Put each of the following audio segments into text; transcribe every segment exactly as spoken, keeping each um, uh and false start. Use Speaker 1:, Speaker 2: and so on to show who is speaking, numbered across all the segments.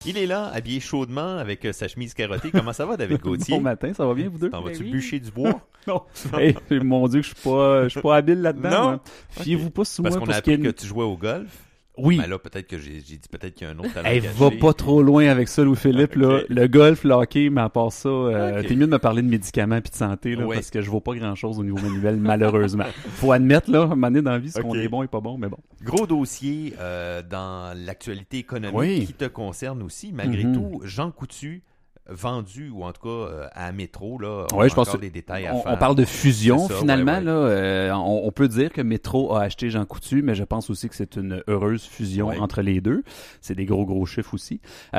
Speaker 1: Il est là, habillé chaudement, avec euh, sa chemise carottée. Comment ça va, David Gauthier?
Speaker 2: Bon matin, ça va bien, vous deux?
Speaker 1: T'en vas-tu
Speaker 2: Ben oui.
Speaker 1: bûcher du bois?
Speaker 2: Non. Hey, mon Dieu, que je suis pas, je suis pas habile là-dedans.
Speaker 1: Non?
Speaker 2: Moi. Fiez-vous pas sur
Speaker 1: Parce
Speaker 2: moi
Speaker 1: qu'on
Speaker 2: pour
Speaker 1: a
Speaker 2: ce qui est...
Speaker 1: appris que tu jouais au golf.
Speaker 2: Oui.
Speaker 1: Ben là, peut-être que j'ai, j'ai dit peut-être qu'il y a un autre talent
Speaker 2: Hey,
Speaker 1: caché,
Speaker 2: va pas
Speaker 1: puis...
Speaker 2: trop loin avec ça, Louis-Philippe. Là.
Speaker 1: Okay.
Speaker 2: Le golf, le hockey, mais à part ça, euh,
Speaker 1: Okay.
Speaker 2: t'es mieux de me parler de médicaments puis de santé, là,
Speaker 1: Ouais.
Speaker 2: parce que je vaux pas grand-chose au niveau manuel, malheureusement. Faut admettre, là, à un moment donné dans la vie, ce qu'on
Speaker 1: Okay.
Speaker 2: est bon et pas bon, mais bon.
Speaker 1: Gros dossier euh, dans l'actualité économique
Speaker 2: Oui.
Speaker 1: qui te concerne aussi. Malgré
Speaker 2: Mm-hmm.
Speaker 1: tout, Jean Coutu, vendu, ou en tout cas euh, à Métro, là, on
Speaker 2: Ouais,
Speaker 1: a
Speaker 2: je pense
Speaker 1: encore
Speaker 2: que
Speaker 1: des détails à
Speaker 2: on,
Speaker 1: faire.
Speaker 2: on parle de fusion,
Speaker 1: C'est ça,
Speaker 2: finalement.
Speaker 1: ouais, ouais.
Speaker 2: Là, euh, on, on peut dire que Métro a acheté Jean Coutu, mais je pense aussi que c'est une heureuse fusion
Speaker 1: Ouais.
Speaker 2: entre les deux. C'est des gros, gros chiffres aussi.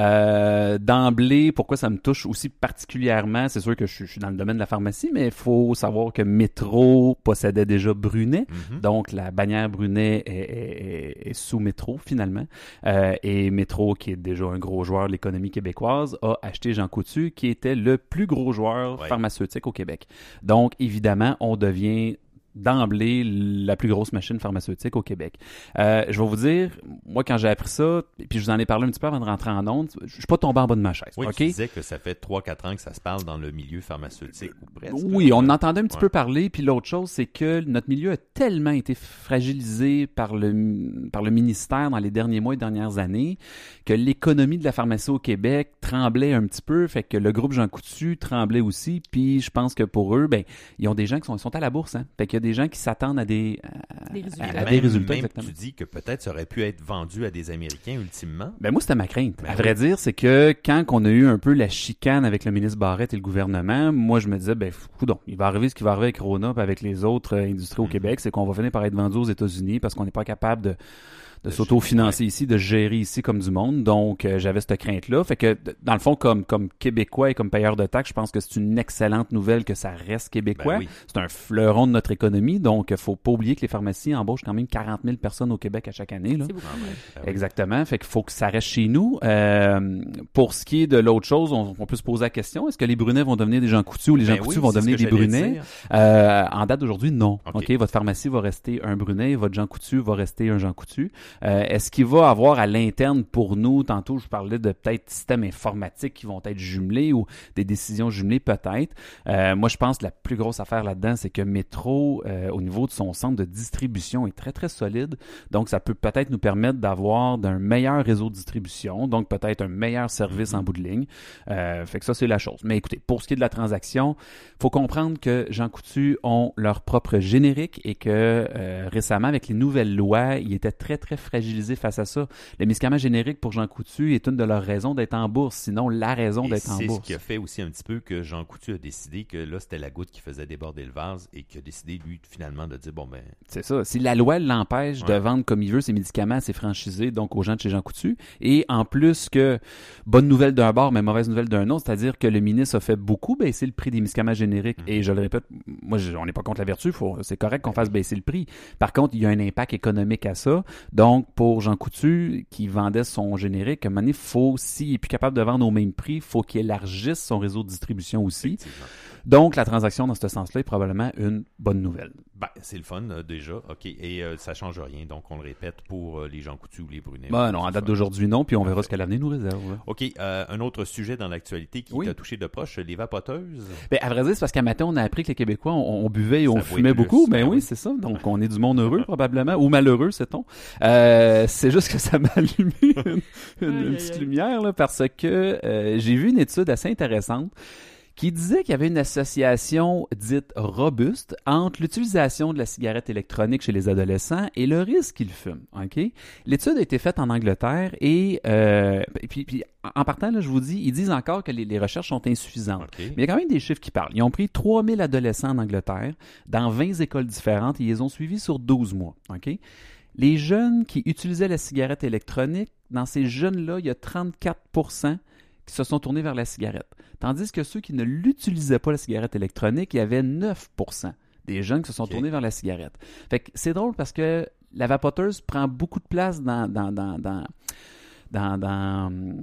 Speaker 2: Euh, d'emblée, pourquoi ça me touche aussi particulièrement, c'est sûr que je, je suis dans le domaine de la pharmacie, mais il faut savoir que Métro possédait déjà Brunet.
Speaker 1: Mhm.
Speaker 2: Donc, la bannière Brunet est, est- est- est sous Métro, finalement. Euh, et Métro, qui est déjà un gros joueur de l'économie québécoise, a acheté Jean Coutu, qui était le plus gros joueur
Speaker 1: Ouais.
Speaker 2: pharmaceutique au Québec. Donc, évidemment, on devient d'emblée la plus grosse machine pharmaceutique au Québec. Euh, je vais vous dire, moi, quand j'ai appris ça, et puis je vous en ai parlé un petit peu avant de rentrer en ondes, je suis pas tombé en bas de ma chaise.
Speaker 1: Oui,
Speaker 2: OK?
Speaker 1: tu disais que ça fait trois quatre ans que ça se parle dans le milieu pharmaceutique, ou presque.
Speaker 2: Oui,
Speaker 1: là.
Speaker 2: on en entendait un petit
Speaker 1: Ouais.
Speaker 2: peu parler. Puis l'autre chose, c'est que notre milieu a tellement été fragilisé par le, par le ministère dans les derniers mois et dernières années que l'économie de la pharmacie au Québec tremblait un petit peu. Fait que le groupe Jean Coutu tremblait aussi. Puis je pense que pour eux, ben, ils ont des gens qui sont, ils sont à la bourse. Hein? Fait qu'il y a des gens qui s'attendent à des, à,
Speaker 3: Des résultats.
Speaker 2: à-
Speaker 1: Et
Speaker 2: à
Speaker 1: même,
Speaker 2: des résultats.
Speaker 1: même
Speaker 2: Exactement.
Speaker 1: tu dis que peut-être ça aurait pu être vendu à des Américains ultimement.
Speaker 2: Ben moi, c'était ma crainte.
Speaker 1: Ben
Speaker 2: à
Speaker 1: oui.
Speaker 2: vrai dire, c'est que quand on a eu un peu la chicane avec le ministre Barrette et le gouvernement, moi, je me disais, ben, coudonc, il va arriver ce qui va arriver avec Rona et avec les autres euh, industries au
Speaker 1: Mhm.
Speaker 2: Québec, c'est qu'on va finir par être vendu aux États-Unis parce qu'on n'est pas capable de de
Speaker 1: De
Speaker 2: s'auto-financer ici, de gérer ici comme du monde. Donc, euh, j'avais cette crainte-là. Fait que, d- dans le fond, comme, comme Québécois et comme payeur de taxes, je pense que c'est une excellente nouvelle que ça reste québécois.
Speaker 1: Ben oui.
Speaker 2: C'est un fleuron de notre économie. Donc, faut pas oublier que les pharmacies embauchent quand même quarante mille personnes au Québec à chaque année, là.
Speaker 3: C'est beaucoup.
Speaker 1: Ah ouais. Ben oui.
Speaker 2: Exactement. Fait qu'il faut que ça reste chez nous. Euh, pour ce qui est de l'autre chose, on, on peut se poser la question, est-ce que les Brunets vont devenir des Jean Coutu ou les Jean
Speaker 1: Ben
Speaker 2: Coutu
Speaker 1: oui,
Speaker 2: vont
Speaker 1: c'est ce
Speaker 2: devenir
Speaker 1: que
Speaker 2: des
Speaker 1: j'allais
Speaker 2: Brunets?
Speaker 1: dire.
Speaker 2: Euh, en date d'aujourd'hui, non.
Speaker 1: OK.
Speaker 2: OK. Votre pharmacie va rester un Brunet, votre Jean Coutu va rester un Jean Coutu. Euh, est-ce qu'il va avoir à l'interne pour nous, tantôt je parlais de peut-être systèmes informatiques qui vont être jumelés ou des décisions jumelées peut-être. Euh, moi, je pense que la plus grosse affaire là-dedans, c'est que Métro, euh, au niveau de son centre de distribution, est très, très solide. Donc, ça peut peut-être nous permettre d'avoir d'un meilleur réseau de distribution, donc peut-être un meilleur service
Speaker 1: Mm-hmm.
Speaker 2: en bout de ligne. Euh, fait que ça, c'est la chose. Mais écoutez, pour ce qui est de la transaction, faut comprendre que Jean Coutu ont leur propre générique et que euh, récemment, avec les nouvelles lois, ils étaient très, très fragilisés face à ça. Le médicament générique pour Jean Coutu est une de leurs raisons d'être en bourse, sinon la raison
Speaker 1: Et
Speaker 2: d'être en
Speaker 1: c'est ce
Speaker 2: bourse.
Speaker 1: qui a fait aussi un petit peu que Jean Coutu a décidé que là, c'était la goutte qui faisait déborder le vase et qui a décidé, lui, finalement, de dire, bon, ben,
Speaker 2: C'est ça. Si la loi l'empêche de
Speaker 1: Ouais.
Speaker 2: vendre comme il veut ses médicaments à ses franchisés, donc aux gens de chez Jean Coutu, et en plus que, bonne nouvelle d'un bord, mais mauvaise nouvelle d'un autre, c'est-à-dire que le ministre a fait beaucoup baisser le prix des médicaments génériques.
Speaker 1: Mhm.
Speaker 2: Et je le répète, moi, je- on n'est pas contre la vertu, faut, c'est correct qu'on fasse baisser le prix. Par contre, il y a un impact économique à ça. Donc, pour Jean Coutu, qui vendait son générique, à un moment donné, faut, s'il est plus capable de vendre au même prix, faut qu'il élargisse son réseau de distribution aussi.
Speaker 1: effectivement.
Speaker 2: Donc, la transaction dans ce sens-là est probablement une bonne nouvelle.
Speaker 1: Ben, c'est le fun, euh, déjà. OK. Et euh, ça change rien. Donc, on le répète pour euh, les Jean Coutu ou les Brunet.
Speaker 2: Ben non, en
Speaker 1: C'est
Speaker 2: date
Speaker 1: fun.
Speaker 2: d'aujourd'hui, non, puis on verra
Speaker 1: Parfait.
Speaker 2: ce que l'avenir nous réserve. là.
Speaker 1: OK. euh, un autre sujet dans l'actualité qui
Speaker 2: Oui.
Speaker 1: t'a touché de proche, les vapoteuses.
Speaker 2: Ben, à vrai dire, c'est parce qu'à matin, on a appris que les Québécois, on, on buvait et on
Speaker 1: Ça boit
Speaker 2: fumait
Speaker 1: plus.
Speaker 2: beaucoup. Ben
Speaker 1: Ben
Speaker 2: oui,
Speaker 1: oui.
Speaker 2: c'est ça. Donc, on est du monde heureux, probablement, ou malheureux, sait-on. Euh, c'est juste que ça m'a allumé une, une- une
Speaker 3: Aïe, aïe,
Speaker 2: petite
Speaker 3: aïe.
Speaker 2: lumière, là, parce que euh, j'ai vu une étude assez intéressante qui disait qu'il y avait une association dite robuste entre l'utilisation de la cigarette électronique chez les adolescents et le risque qu'ils fument. Ok, l'étude a été faite en Angleterre et, euh, et puis, puis en partant, là, je vous dis, ils disent encore que les, les recherches sont insuffisantes.
Speaker 1: OK.
Speaker 2: Mais il y a quand même des chiffres qui parlent. Ils ont pris trois mille adolescents en Angleterre dans vingt écoles différentes et ils les ont suivis sur douze mois. Ok, les jeunes qui utilisaient la cigarette électronique, dans ces jeunes-là, il y a trente-quatre pour cent qui se sont tournés vers la cigarette. Tandis que ceux qui ne l'utilisaient pas, la cigarette électronique, il y avait neuf pour cent des jeunes qui se sont
Speaker 1: Ok.
Speaker 2: tournés vers la cigarette. Fait que c'est drôle parce que la vapoteuse prend beaucoup de place dans, dans, dans, dans, dans, dans, euh,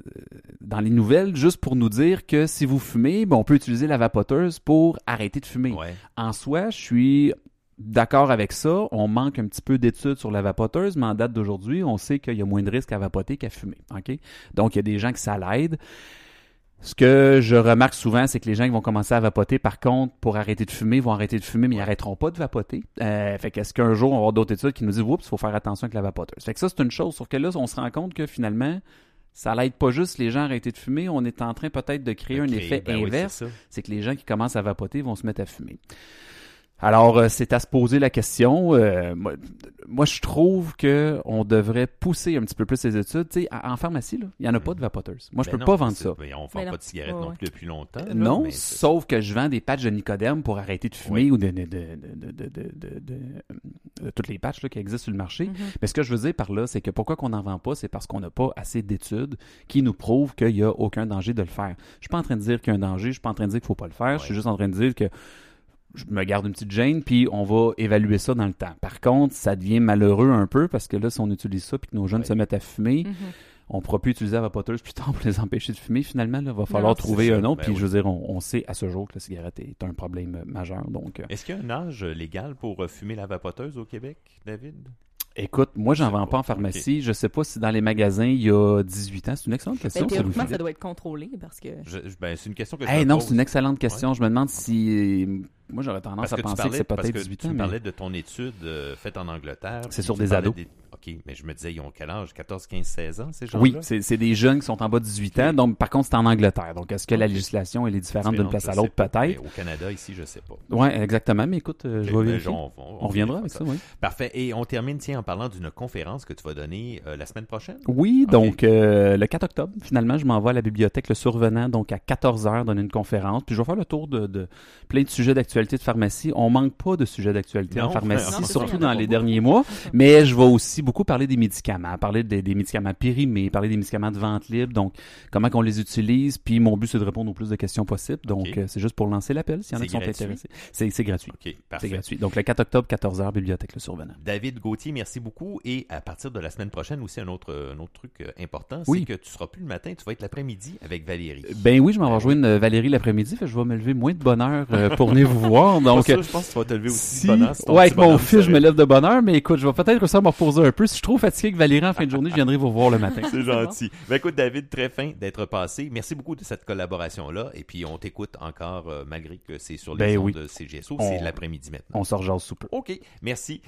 Speaker 2: dans les nouvelles, juste pour nous dire que si vous fumez, ben, on peut utiliser la vapoteuse pour arrêter de fumer.
Speaker 1: Ouais.
Speaker 2: En soi, je suis d'accord avec ça. On manque un petit peu d'études sur la vapoteuse, mais en date d'aujourd'hui, on sait qu'il y a moins de risques à vapoter qu'à fumer. Okay? Donc, il y a des gens qui ça l'aide. Ce que je remarque souvent, c'est que les gens qui vont commencer à vapoter, par contre, pour arrêter de fumer, vont arrêter de fumer, mais ils n'arrêteront pas de vapoter. Euh, fait qu'est-ce qu'un jour, on va avoir d'autres études qui nous disent « Oups, il faut faire attention avec la vapoteuse ». Fait que ça, c'est une chose. Sauf que là, on se rend compte que finalement, ça l'aide pas juste les gens à arrêter de fumer. On est en train peut-être de créer de un créer, effet ben inverse. Oui, c'est, c'est que les gens qui commencent à vapoter vont se mettre à fumer. Alors, euh, c'est à se poser la question. Euh, moi, moi, je trouve que on devrait pousser un petit peu plus ces études. Tu sais, en pharmacie, là, il n'y en a mmh. pas de vapoteuse. Moi, je ben peux non, pas vendre ça.
Speaker 1: Ben, on ne vend pas de cigarettes oh, non plus depuis longtemps. Là,
Speaker 2: non,
Speaker 1: mais
Speaker 2: sauf que je vends des patchs de nicodème pour arrêter de fumer oui. ou de, de, de, de, de, de, de, de, de toutes les patchs là, qui existent sur le marché. Mmh. Mais ce que je veux dire par là, c'est que pourquoi qu'on n'en vend pas, c'est parce qu'on n'a pas assez d'études qui nous prouvent qu'il n'y a aucun danger de le faire. Je suis pas en train de dire qu'il y a un danger, je suis pas en train de dire qu'il faut pas le faire. Ouais. Je suis juste en train de dire que je me garde une petite gêne, puis on va évaluer ça dans le temps. Par contre, ça devient malheureux un peu, parce que là, si on utilise ça, puis que nos jeunes ouais. se mettent à fumer, mm-hmm. on ne pourra plus utiliser la vapoteuse plus tard pour les empêcher de fumer. Finalement, il va falloir non, trouver un autre, ben puis oui. je veux dire, on, on sait à ce jour que la cigarette est un problème majeur. Donc, euh...
Speaker 1: Est-ce qu'il y a un âge légal pour fumer la vapoteuse au Québec, David?
Speaker 2: Écoute, moi, j'en vends pas en pharmacie. Okay. Je sais pas si dans les magasins, il y a dix-huit ans. C'est une excellente question.
Speaker 3: Ben, théoriquement, ça doit être contrôlé parce que...
Speaker 1: Je, ben, c'est une question que je
Speaker 2: hey,
Speaker 1: me
Speaker 2: non,
Speaker 1: pose.
Speaker 2: C'est une excellente question. Ouais. Je me demande si... Moi, j'aurais tendance
Speaker 1: parce
Speaker 2: à
Speaker 1: que
Speaker 2: penser
Speaker 1: parlais,
Speaker 2: que c'est peut-être
Speaker 1: que
Speaker 2: dix-huit
Speaker 1: ans. Tu
Speaker 2: mais...
Speaker 1: parlais de ton étude euh, faite en Angleterre.
Speaker 2: C'est sur des ados. Des...
Speaker 1: OK, mais je me disais, ils ont quel âge? quatorze, quinze, seize ans, ces gens-là?
Speaker 2: Oui, c'est, c'est des jeunes qui sont en bas de dix-huit ans. Donc, par contre, c'est en Angleterre. Donc, est-ce que okay. la législation elle est différente d'une place à l'autre?
Speaker 1: Peut-être.
Speaker 2: Mais
Speaker 1: au Canada, ici, je sais pas.
Speaker 2: Oui, exactement. Mais écoute, euh, je vais vérifier. On, on,
Speaker 1: on,
Speaker 2: on reviendra avec ça, ça oui.
Speaker 1: Parfait. Et on termine, tiens, en parlant d'une conférence que tu vas donner euh, la semaine prochaine?
Speaker 2: Oui, okay. donc euh, le quatre octobre, finalement, je m'en vais à la bibliothèque Le Survenant, donc à quatorze heures, donner une conférence. Puis je vais faire le tour de, de plein de sujets d'actualité de pharmacie. On manque pas de sujets d'actualité non, en pharmacie, non, surtout dans les derniers mois. Mais je vais aussi beaucoup parler des médicaments, parler des, des médicaments périmés, parler des médicaments de vente libre, donc comment qu'on les utilise. Puis mon but, c'est de répondre au plus de questions possibles. Donc, okay. euh, c'est juste pour lancer l'appel, s'il y en a qui sont intéressés. C'est, c'est gratuit.
Speaker 1: Okay, parfait.
Speaker 2: C'est gratuit. Donc, le quatre octobre, quatorze heures, bibliothèque Le Survenant.
Speaker 1: David Gauthier, merci beaucoup. Et à partir de la semaine prochaine, aussi, un autre, un autre truc important,
Speaker 2: oui.
Speaker 1: c'est que tu seras plus le matin, tu vas être l'après-midi avec Valérie.
Speaker 2: Ben oui, je m'en vais rejoindre oui. Valérie l'après-midi, fait que je vais me lever moins de bonne heure euh, pour venir vous voir. Donc,
Speaker 1: ça, je pense que tu vas te lever aussi
Speaker 2: si...
Speaker 1: de bonne heure.
Speaker 2: Ouais, avec mon fils, je me lève de bonne heure, mais écoute, je vais peut-être réussir à me reposer un peu. Si je suis trop fatigué avec Valérie en fin de journée, je viendrai vous voir le matin.
Speaker 1: C'est gentil. Ben écoute, David, très fin d'être passé. Merci beaucoup de cette collaboration-là. Et puis, on t'écoute encore, euh, malgré que c'est sur les ben ondes oui. de C G S O. On... C'est l'après-midi maintenant.
Speaker 2: On se rejase sous peu.
Speaker 1: OK. Merci.